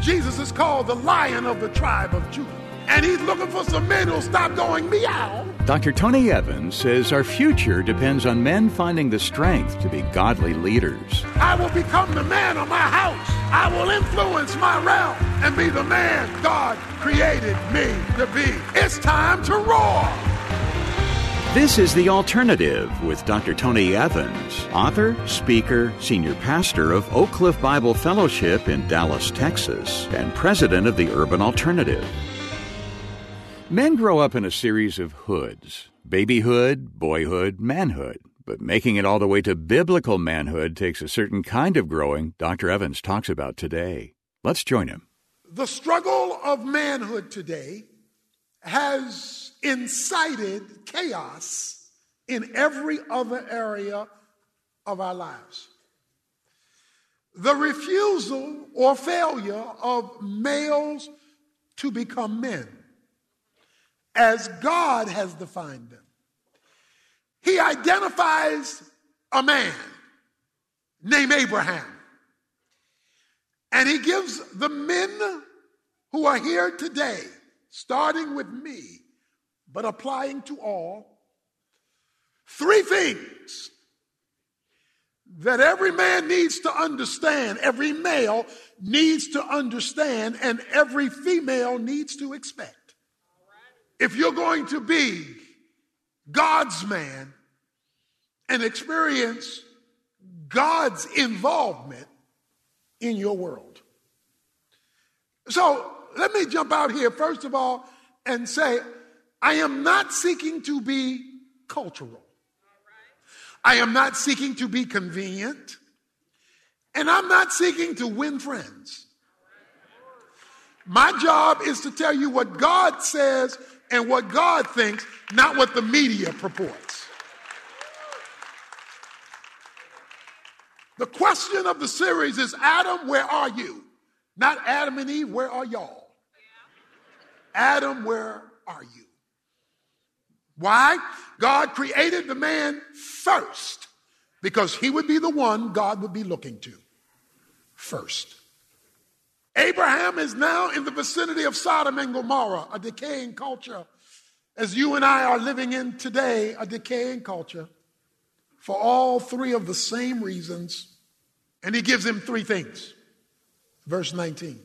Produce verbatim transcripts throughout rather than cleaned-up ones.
Jesus is called the Lion of the tribe of Judah. And he's looking for some men who'll stop going meow. Doctor Tony Evans says our future depends on men finding the strength to be godly leaders. I will become the man of my house. I will influence my realm and be the man God created me to be. It's time to roar. This is The Alternative with Doctor Tony Evans, author, speaker, senior pastor of Oak Cliff Bible Fellowship in Dallas, Texas, and president of the Urban Alternative. Men grow up in a series of hoods: babyhood, boyhood, manhood. But making it all the way to biblical manhood takes a certain kind of growing Doctor Evans talks about today. Let's join him. The struggle of manhood today has incited chaos in every other area of our lives. The refusal or failure of males to become men, as God has defined them. He identifies a man named Abraham, and he gives the men who are here today, starting with me, but applying to all, three things that every man needs to understand, every male needs to understand, and every female needs to expect. If you're going to be God's man and experience God's involvement in your world. So let me jump out here, first of all, and say, I am not seeking to be cultural. I am not seeking to be convenient. And I'm not seeking to win friends. My job is to tell you what God says and what God thinks, not what the media purports. The question of the series is, Adam, where are you? Not Adam and Eve, where are y'all? Adam, where are you? Why? God created the man first because he would be the one God would be looking to first. Abraham is now in the vicinity of Sodom and Gomorrah, a decaying culture, as you and I are living in today, a decaying culture, for all three of the same reasons. And he gives him three things. Verse nineteen.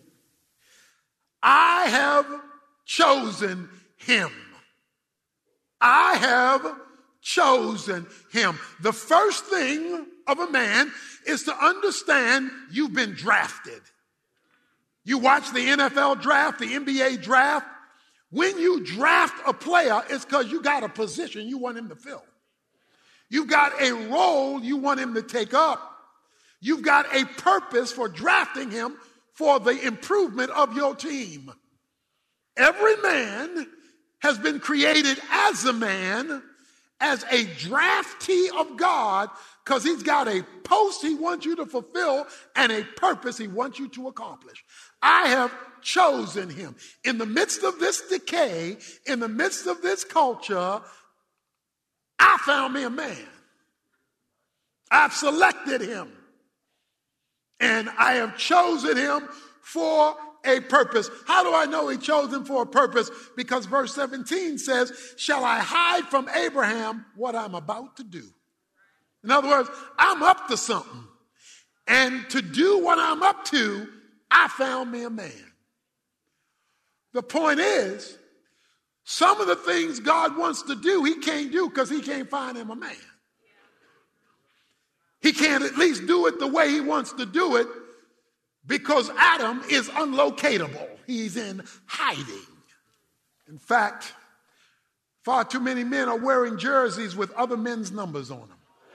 I have chosen him. I have chosen him. The first thing of a man is to understand you've been drafted. You watch the N F L draft, the N B A draft. When you draft a player, it's because you got a position you want him to fill. You've got a role you want him to take up. You've got a purpose for drafting him for the improvement of your team. Every man has been created as a man, as a draftee of God, because he's got a post he wants you to fulfill and a purpose he wants you to accomplish. I have chosen him. In the midst of this decay, in the midst of this culture, I found me a man. I've selected him. And I have chosen him for a purpose. How do I know he chose him for a purpose? Because verse seventeen says, shall I hide from Abraham what I'm about to do? In other words, I'm up to something. And to do what I'm up to, I found me a man. The point is, some of the things God wants to do, he can't do because he can't find him a man. He can't at least do it the way he wants to do it because Adam is unlocatable. He's in hiding. In fact, far too many men are wearing jerseys with other men's numbers on them.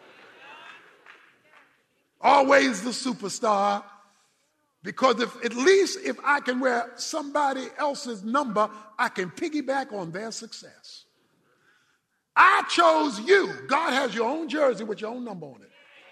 Always the superstar, because if at least if I can wear somebody else's number, I can piggyback on their success. I chose you. God has your own jersey with your own number on it.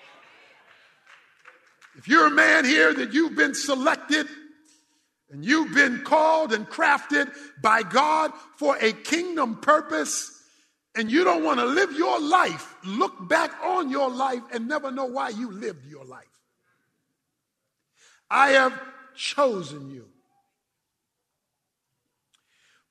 If you're a man here that you've been selected and you've been called and crafted by God for a kingdom purpose, and you don't want to live your life, look back on your life and never know why you lived your life. I have chosen you.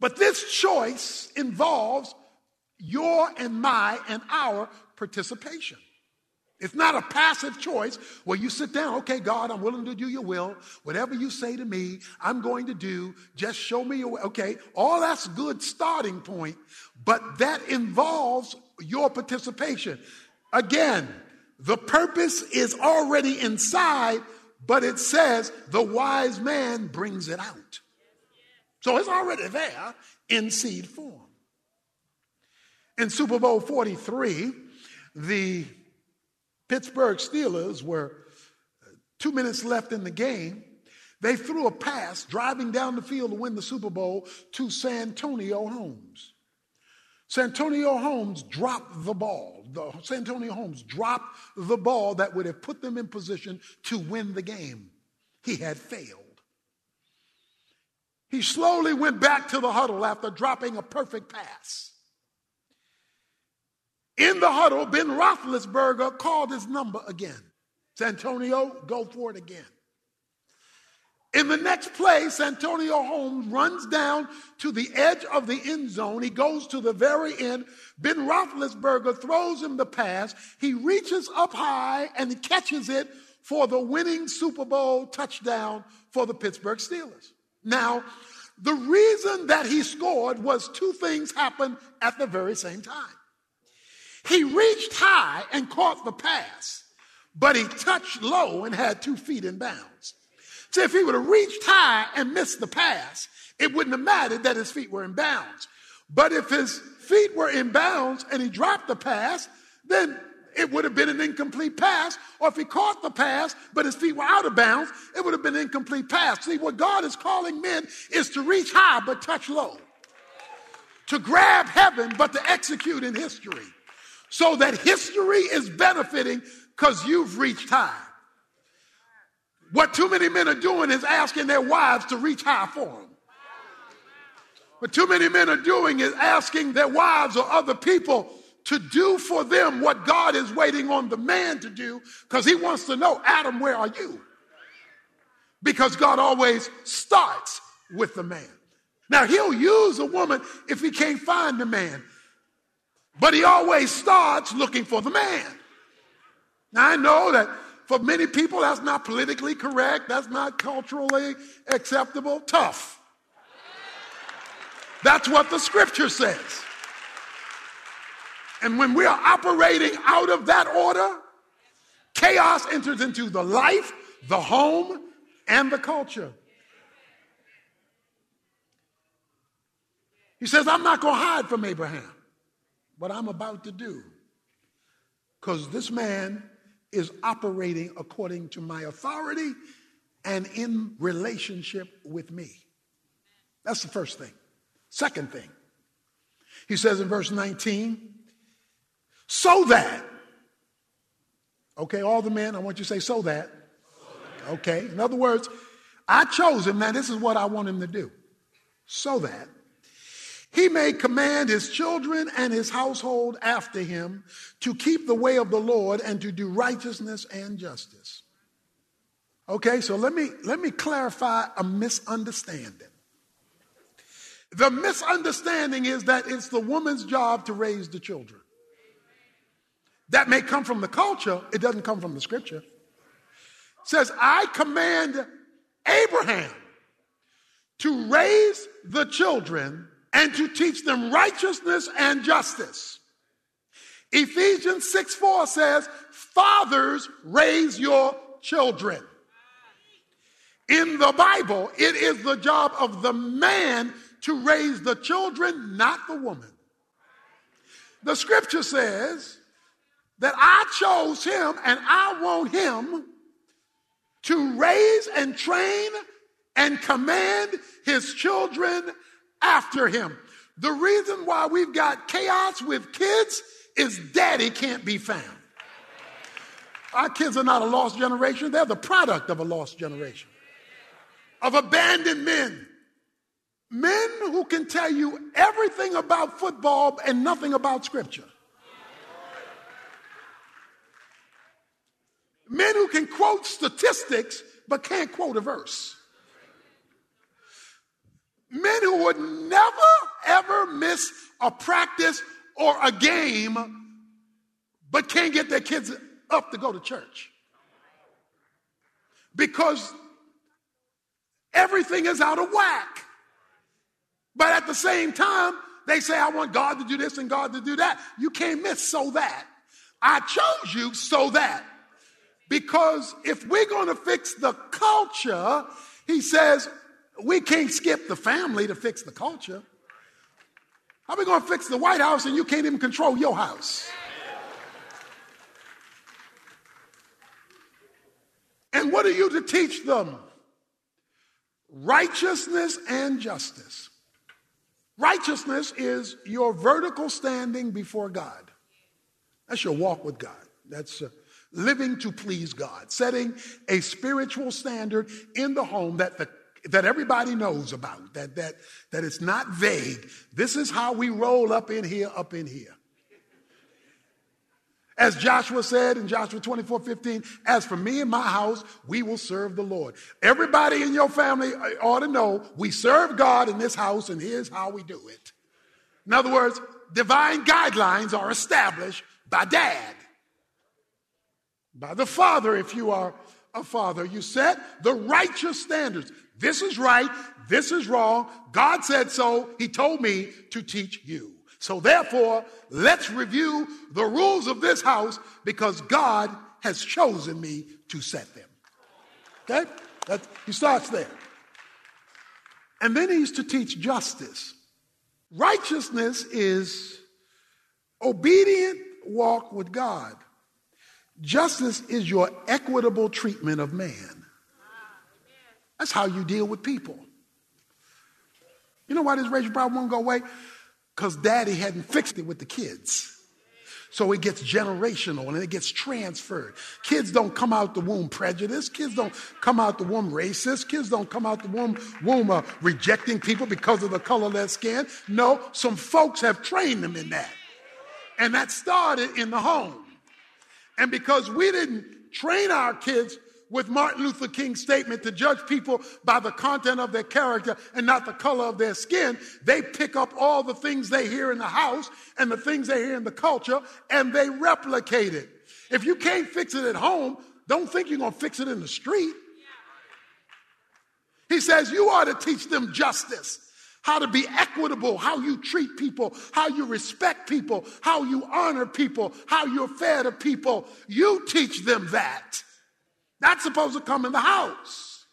But this choice involves your and my and our participation. It's not a passive choice where you sit down, okay, God, I'm willing to do your will. Whatever you say to me, I'm going to do. Just show me your way. Okay, all that's a good starting point, but that involves your participation. Again, the purpose is already inside, but it says the wise man brings it out. So it's already there in seed form. In Super Bowl forty-three, the Pittsburgh Steelers were two minutes left in the game. They threw a pass driving down the field to win the Super Bowl to Santonio Holmes. Santonio Holmes dropped the ball. The, Santonio Holmes dropped the ball that would have put them in position to win the game. He had failed. He slowly went back to the huddle after dropping a perfect pass. In the huddle, Ben Roethlisberger called his number again. Santonio, go for it again. In the next play, Santonio Holmes runs down to the edge of the end zone. He goes to the very end. Ben Roethlisberger throws him the pass. He reaches up high and he catches it for the winning Super Bowl touchdown for the Pittsburgh Steelers. Now, the reason that he scored was two things happened at the very same time. He reached high and caught the pass, but he touched low and had two feet in bounds. So if he would have reached high and missed the pass, it wouldn't have mattered that his feet were in bounds. But if his feet were in bounds and he dropped the pass, then it would have been an incomplete pass. Or if he caught the pass, but his feet were out of bounds, it would have been an incomplete pass. See, what God is calling men is to reach high but touch low. To grab heaven but to execute in history. So that history is benefiting because you've reached high. What too many men are doing is asking their wives to reach high for them. What too many men are doing is asking their wives or other people to do for them what God is waiting on the man to do because he wants to know, Adam, where are you? Because God always starts with the man. Now, he'll use a woman if he can't find the man. But he always starts looking for the man. Now, I know that for many people, that's not politically correct. That's not culturally acceptable. Tough. That's what the scripture says. And when we are operating out of that order, chaos enters into the life, the home, and the culture. He says, I'm not going to hide from Abraham what I'm about to do, because this man is operating according to my authority and in relationship with me. That's the first thing. Second thing, he says in verse nineteen, so that, okay, all the men, I want you to say so that. Okay, in other words, I chose him. Now this is what I want him to do. So that he may command his children and his household after him to keep the way of the Lord and to do righteousness and justice. Okay, so let me, let me clarify a misunderstanding. The misunderstanding is that it's the woman's job to raise the children. That may come from the culture. It doesn't come from the scripture. It says, I command Abraham to raise the children and to teach them righteousness and justice. Ephesians six four says, fathers, raise your children. In the Bible, it is the job of the man to raise the children, not the woman. The scripture says that I chose him and I want him to raise and train and command his children after him. The reason why we've got chaos with kids is daddy can't be found. Our kids are not a lost generation. They're the product of a lost generation. Of abandoned men. Men who can tell you everything about football and nothing about scripture. Men who can quote statistics but can't quote a verse. Men who would never miss a practice or a game but can't get their kids up to go to church. Because everything is out of whack. But at the same time, they say, I want God to do this and God to do that. You can't miss so that. I chose you so that. Because if we're going to fix the culture, he says, we can't skip the family to fix the culture. How are we going to fix the White House and you can't even control your house? And what are you to teach them? Righteousness and justice. Righteousness is your vertical standing before God. That's your walk with God. That's uh, living to please God, setting a spiritual standard in the home that the that everybody knows about, that that that it's not vague. This is how we roll up in here, up in here. As Joshua said in Joshua twenty-four fifteen, as for me and my house, we will serve the Lord. Everybody in your family ought to know we serve God in this house, and here's how we do it. In other words, divine guidelines are established by dad, by the father. If you are a father, you set the righteous standards. This is right. This is wrong. God said so. He told me to teach you. So therefore, let's review the rules of this house because God has chosen me to set them. Okay? That, he starts there. And then he's to teach justice. Righteousness is obedient walk with God. Justice is your equitable treatment of man. That's how you deal with people. You know why this racial problem won't go away? Because daddy hadn't fixed it with the kids. So it gets generational and it gets transferred. Kids don't come out the womb prejudiced. Kids don't come out the womb racist. Kids don't come out the womb, womb uh, rejecting people because of the color of their skin. No, some folks have trained them in that. And that started in the home. And because we didn't train our kids with Martin Luther King's statement to judge people by the content of their character and not the color of their skin, they pick up all the things they hear in the house and the things they hear in the culture, and they replicate it. If you can't fix it at home, don't think you're going to fix it in the street. He says you ought to teach them justice, how to be equitable, how you treat people, how you respect people, how you honor people, how you're fair to people. You teach them that. That's supposed to come in the house.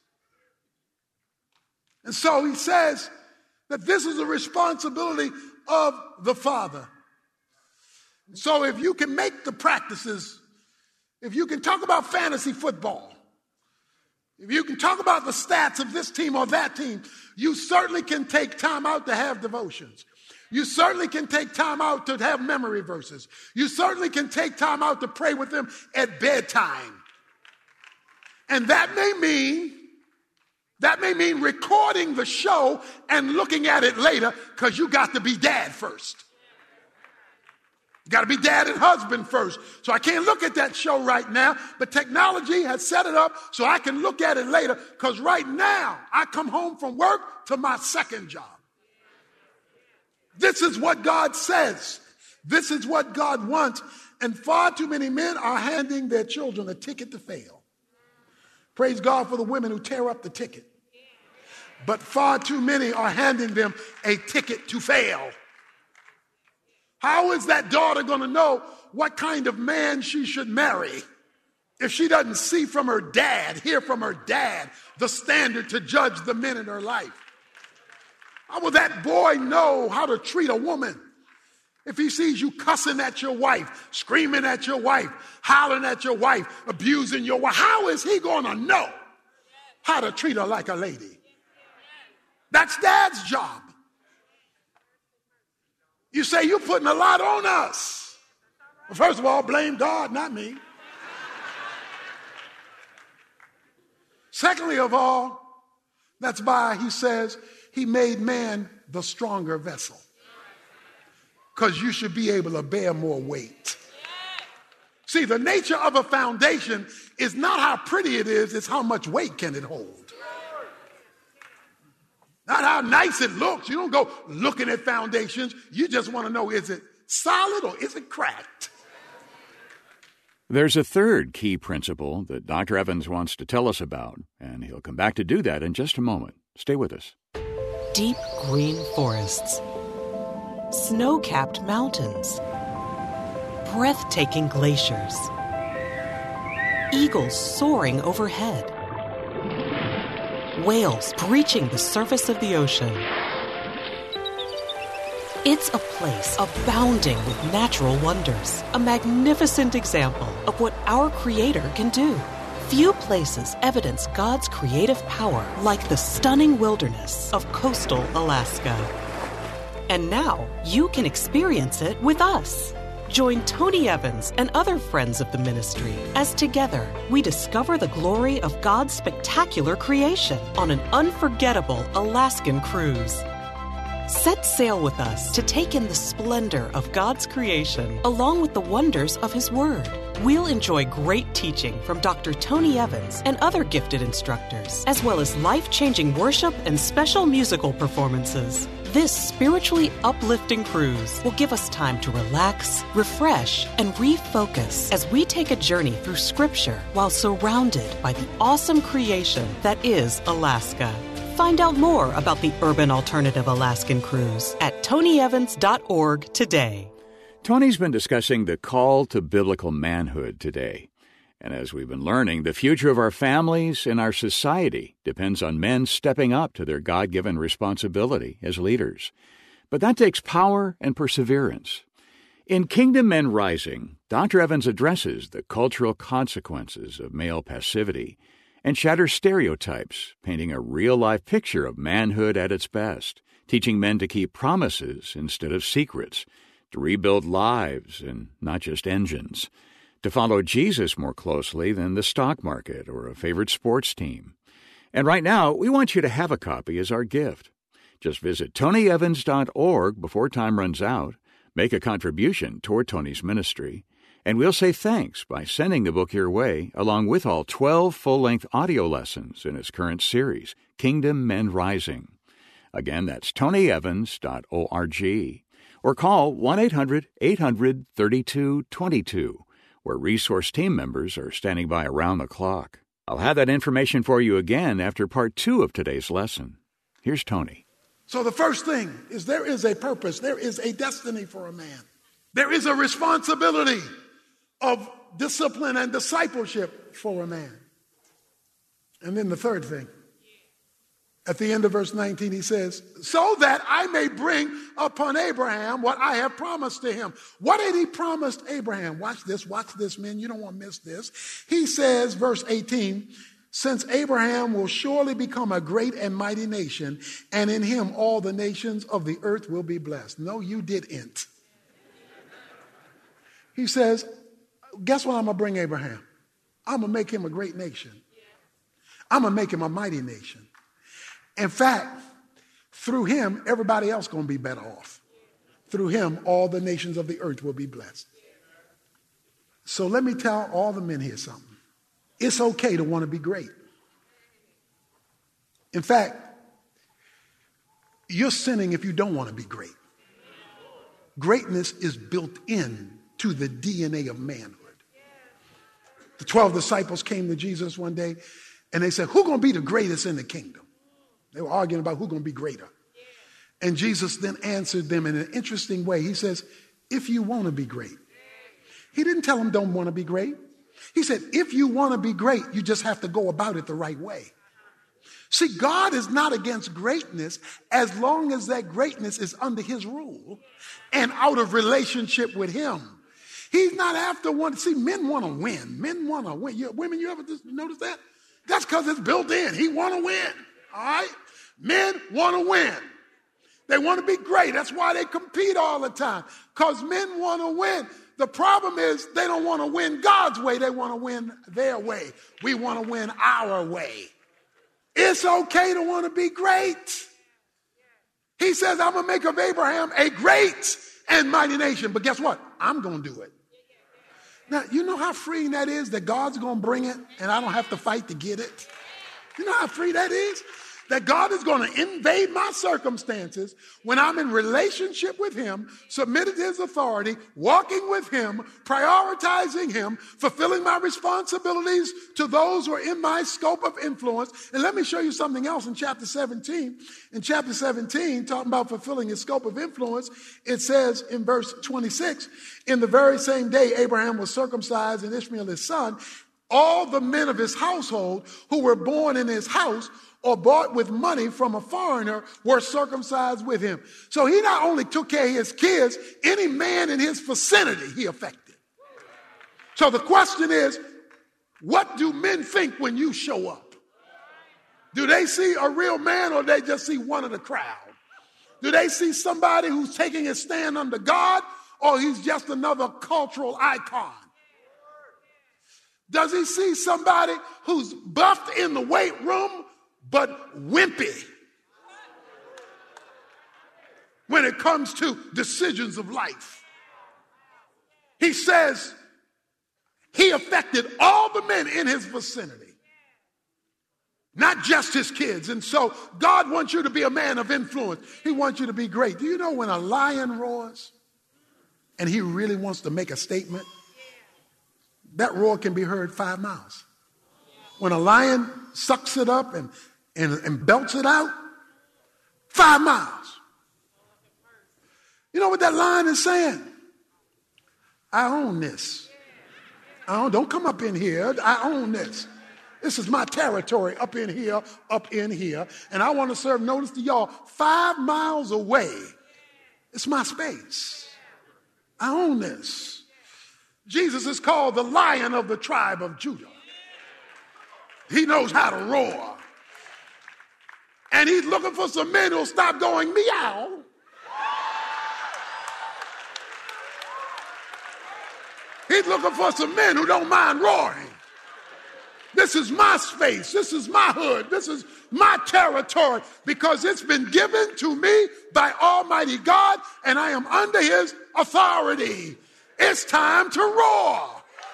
And so he says that this is a responsibility of the father. So if you can make the practices, if you can talk about fantasy football, if you can talk about the stats of this team or that team, you certainly can take time out to have devotions. You certainly can take time out to have memory verses. You certainly can take time out to pray with them at bedtime. And that may mean, that may mean recording the show and looking at it later because you got to be dad first. You got to be dad and husband first. So I can't look at that show right now, but technology has set it up so I can look at it later because right now I come home from work to my second job. This is what God says. This is what God wants. And far too many men are handing their children a ticket to fail. Praise God for the women who tear up the ticket. But far too many are handing them a ticket to fail. How is that daughter going to know what kind of man she should marry if she doesn't see from her dad, hear from her dad, the standard to judge the men in her life? How will that boy know how to treat a woman if he sees you cussing at your wife, screaming at your wife, hollering at your wife, abusing your wife? How is he going to know how to treat her like a lady? That's dad's job. You say you're putting a lot on us. Well, first of all, blame God, not me. Secondly of all, that's why he says he made man the stronger vessel. Because you should be able to bear more weight. See, the nature of a foundation is not how pretty it is, it's how much weight can it hold. Not how nice it looks. You don't go looking at foundations. You just want to know, is it solid or is it cracked? There's a third key principle that Doctor Evans wants to tell us about, and he'll come back to do that in just a moment. Stay with us. Deep green forests, snow-capped mountains, breathtaking glaciers, eagles soaring overhead, whales breaching the surface of the ocean. It's a place abounding with natural wonders, a magnificent example of what our Creator can do. Few places evidence God's creative power like the stunning wilderness of coastal Alaska. And now you can experience it with us. Join Tony Evans and other friends of the ministry as together we discover the glory of God's spectacular creation on an unforgettable Alaskan cruise. Set sail with us to take in the splendor of God's creation along with the wonders of His Word. We'll enjoy great teaching from Doctor Tony Evans and other gifted instructors, as well as life-changing worship and special musical performances. This spiritually uplifting cruise will give us time to relax, refresh, and refocus as we take a journey through Scripture while surrounded by the awesome creation that is Alaska. Find out more about the Urban Alternative Alaskan Cruise at tony evans dot org today. Tony's been discussing the call to biblical manhood today. And as we've been learning, the future of our families and our society depends on men stepping up to their God-given responsibility as leaders. But that takes power and perseverance. In Kingdom Men Rising, Doctor Evans addresses the cultural consequences of male passivity and shatters stereotypes, painting a real-life picture of manhood at its best, teaching men to keep promises instead of secrets, to rebuild lives and not just engines, to follow Jesus more closely than the stock market or a favorite sports team. And right now, we want you to have a copy as our gift. Just visit tony evans dot org before time runs out, make a contribution toward Tony's ministry, and we'll say thanks by sending the book your way, along with all twelve full-length audio lessons in its current series, Kingdom Men Rising. Again, that's tony evans dot org. Or call one eight hundred eight hundred thirty-two twenty-two, where resource team members are standing by around the clock. I'll have that information for you again after part two of today's lesson. Here's Tony. So the first thing is there is a purpose. There is a destiny for a man. There is a responsibility of discipline and discipleship for a man. And then the third thing, at the end of verse nineteen, he says, so that I may bring upon Abraham what I have promised to him. What had he promised Abraham? Watch this, watch this, men. You don't want to miss this. He says, verse eighteen, since Abraham will surely become a great and mighty nation, and in him all the nations of the earth will be blessed. No, you didn't. He says, guess what I'm going to bring Abraham? I'm going to make him a great nation. I'm going to make him a mighty nation. In fact, through him, everybody else going to be better off. Through him, all the nations of the earth will be blessed. So let me tell all the men here something. It's okay to want to be great. In fact, you're sinning if you don't want to be great. Greatness is built in to the D N A of manhood. The twelve disciples came to Jesus one day and they said, who's going to be the greatest in the kingdom? They were arguing about who's going to be greater. And Jesus then answered them in an interesting way. He says, if you want to be great. He didn't tell them don't want to be great. He said, if you want to be great, you just have to go about it the right way. See, God is not against greatness as long as that greatness is under his rule and out of relationship with him. He's not after one. See, men want to win. Men want to win. You, women, you ever just notice that? That's because it's built in. He want to win. All right? Men want to win. They want to be great. That's why they compete all the time, because men want to win. The problem is they don't want to win God's way. They want to win their way. We want to win our way. It's okay to want to be great. He says, I'm going to make of Abraham a great and mighty nation. But guess what? I'm going to do it. Now, you know how freeing that is, that God's going to bring it and I don't have to fight to get it? You know how free that is? that God is going to invade my circumstances when I'm in relationship with him, submitted to his authority, walking with him, prioritizing him, fulfilling my responsibilities to those who are in my scope of influence. And let me show you something else in chapter seventeen. In chapter seventeen, talking about fulfilling his scope of influence, it says in verse twenty-six, in the very same day Abraham was circumcised and Ishmael his son, all the men of his household who were born in his house or bought with money from a foreigner were circumcised with him. So he not only took care of his kids, any man in his vicinity he affected. So the question is, what do men think when you show up? Do they see a real man or they just see one of the crowd? Do they see somebody who's taking a stand under God, or he's just another cultural icon? Does he see somebody who's buffed in the weight room but wimpy when it comes to decisions of life? He says he affected all the men in his vicinity, not just his kids. And so God wants you to be a man of influence. He wants you to be great. Do you know when a lion roars and he really wants to make a statement, that roar can be heard five miles. When a lion sucks it up and, and, and belts it out, five miles. You know what that lion is saying? I own this. I own, don't come up in here. I own this. This is my territory up in here, up in here. And I want to serve notice to y'all five miles away. It's my space. I own this. Jesus is called the Lion of the tribe of Judah. He knows how to roar. And he's looking for some men who'll stop going meow He's looking for some men who don't mind roaring. This is my space. This is my hood. This is my territory because it's been given to me by Almighty God and I am under his authority. It's time to roar.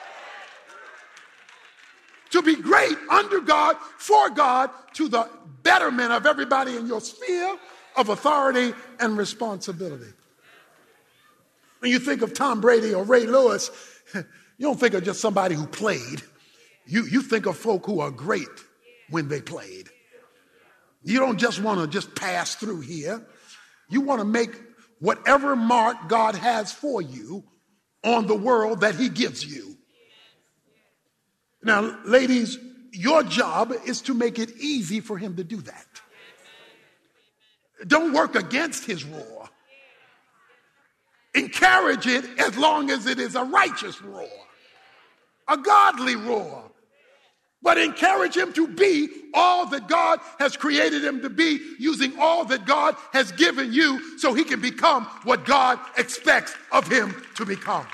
To be great under God, for God, to the betterment of everybody in your sphere of authority and responsibility. When you think of Tom Brady or Ray Lewis, you don't think of just somebody who played. You, you think of folk who are great when they played. You don't just want to just pass through here. You want to make whatever mark God has for you on the world that he gives you. Now, ladies, your job is to make it easy for him to do that. Don't work against his roar. Encourage it as long as it is a righteous roar, a godly roar. But encourage him to be all that God has created him to be, using all that God has given you so he can become what God expects of him to become.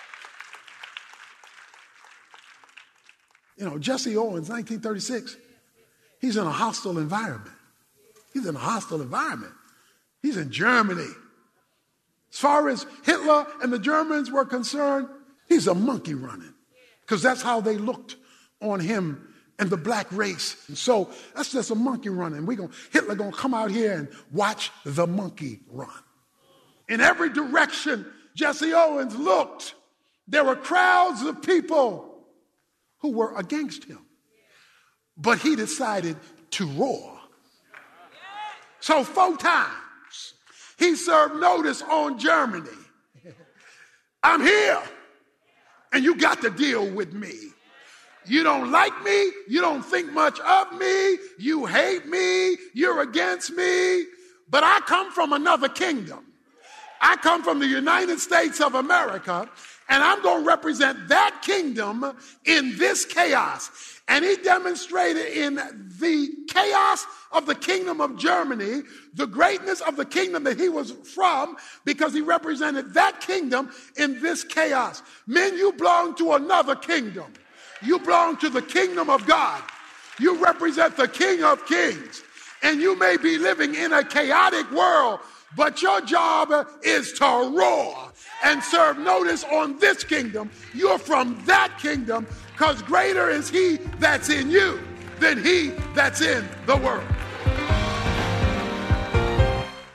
You know, Jesse Owens, nineteen thirty-six, he's in a hostile environment. He's in a hostile environment. He's in Germany. As far as Hitler and the Germans were concerned, he's a monkey running because that's how they looked on him and the black race. And so that's just a monkey running. We gonna, Hitler going to come out here and watch the monkey run. In every direction Jesse Owens looked, there were crowds of people who were against him. But he decided to roar. So four times he served notice on Germany. I'm here, and you got to deal with me. You don't like me. You don't think much of me. You hate me. You're against me. But I come from another kingdom. I come from the United States of America, and I'm going to represent that kingdom in this chaos. And he demonstrated in the chaos of the kingdom of Germany, the greatness of the kingdom that he was from, because he represented that kingdom in this chaos. Men, you belong to another kingdom. You belong to the kingdom of God. You represent the King of Kings. And you may be living in a chaotic world, but your job is to roar and serve notice on this kingdom. You're from that kingdom because greater is he that's in you than he that's in the world.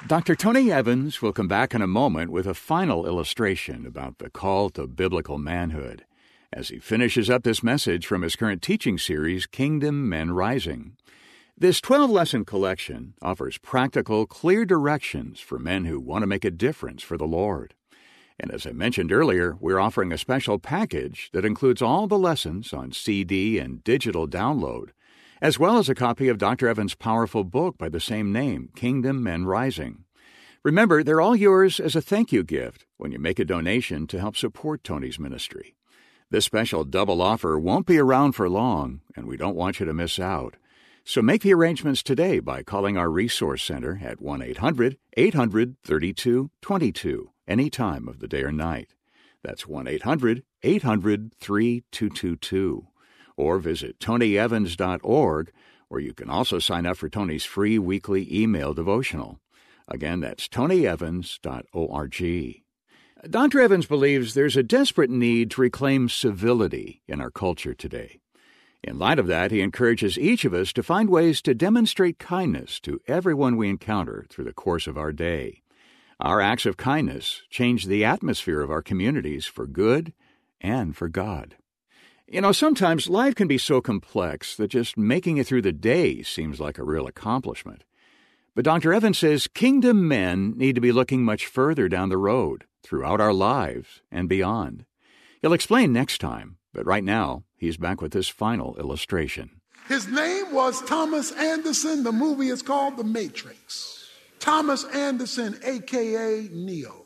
Doctor Tony Evans will come back in a moment with a final illustration about the call to biblical manhood as he finishes up this message from his current teaching series, Kingdom Men Rising. This twelve-lesson collection offers practical, clear directions for men who want to make a difference for the Lord. And as I mentioned earlier, we're offering a special package that includes all the lessons on C D and digital download, as well as a copy of Doctor Evans' powerful book by the same name, Kingdom Men Rising. Remember, they're all yours as a thank you gift when you make a donation to help support Tony's ministry. This special double offer won't be around for long, and we don't want you to miss out. So make the arrangements today by calling our Resource Center at one eight hundred eight hundred thirty-two twenty-two any time of the day or night. That's one eight hundred eight hundred thirty-two twenty-two. Or visit tony evans dot org, where you can also sign up for Tony's free weekly email devotional. Again, that's tony evans dot org. Doctor Evans believes there's a desperate need to reclaim civility in our culture today. In light of that, he encourages each of us to find ways to demonstrate kindness to everyone we encounter through the course of our day. Our acts of kindness change the atmosphere of our communities for good and for God. You know, sometimes life can be so complex that just making it through the day seems like a real accomplishment. But Doctor Evans says kingdom men need to be looking much further down the road, throughout our lives and beyond. He'll explain next time, but right now, he's back with this final illustration. His name was Thomas Anderson. The movie is called The Matrix. Thomas Anderson, a k a. Neo.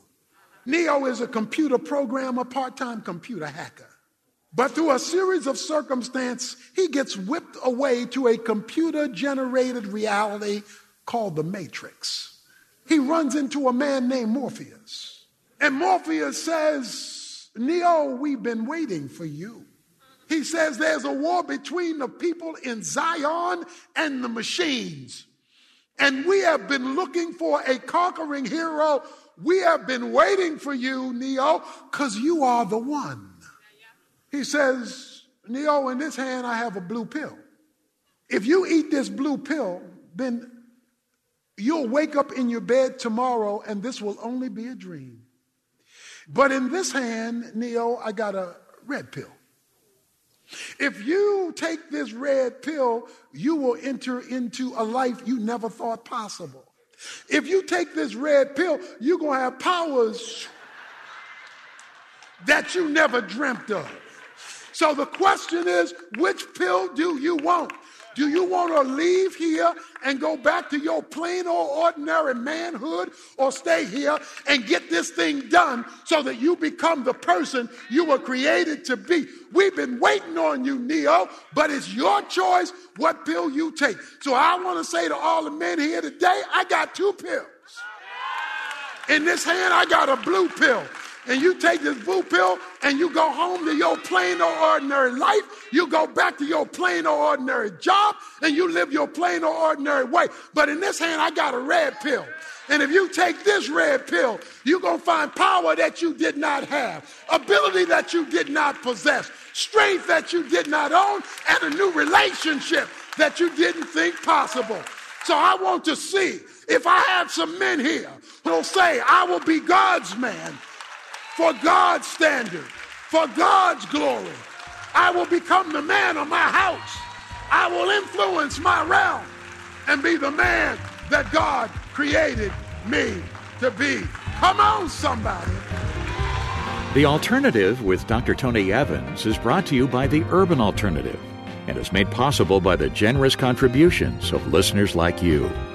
Neo is a computer programmer, part-time computer hacker. But through a series of circumstances, he gets whipped away to a computer-generated reality called The Matrix. He runs into a man named Morpheus. And Morpheus says, Neo, we've been waiting for you. He says there's a war between the people in Zion and the machines. And we have been looking for a conquering hero. We have been waiting for you, Neo, because you are the one. He says, Neo, in this hand I have a blue pill. If you eat this blue pill, then you'll wake up in your bed tomorrow and this will only be a dream. But in this hand, Neo, I got a red pill. If you take this red pill, you will enter into a life you never thought possible. If you take this red pill, you're going to have powers that you never dreamt of. So the question is, which pill do you want? Do you want to leave here and go back to your plain old ordinary manhood, or stay here and get this thing done so that you become the person you were created to be? We've been waiting on you, Neo, but it's your choice what pill you take. So I want to say to all the men here today, I got two pills. In this hand, I got a blue pill. And you take this blue pill and you go home to your plain old ordinary life. You go back to your plain old ordinary job and you live your plain old ordinary way. But in this hand, I got a red pill. And if you take this red pill, you're going to find power that you did not have, ability that you did not possess, strength that you did not own, and a new relationship that you didn't think possible. So I want to see if I have some men here who'll say, I will be God's man. For God's standard, for God's glory. I will become the man of my house. I will influence my realm and be the man that God created me to be. Come on, somebody. The Alternative with Doctor Tony Evans is brought to you by the Urban Alternative and is made possible by the generous contributions of listeners like you.